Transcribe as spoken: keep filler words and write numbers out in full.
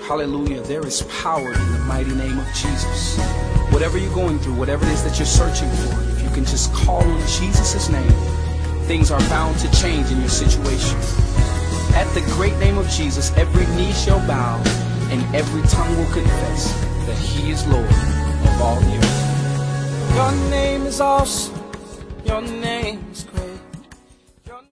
Hallelujah. There is power in the mighty name of Jesus. Whatever you're going through, whatever it is that you're searching for, if you can just call on Jesus' name, things are bound to change in your situation. At the great name of Jesus, every knee shall bow and every tongue will confess that he is Lord of all the earth. Your name is awesome. Your name is great.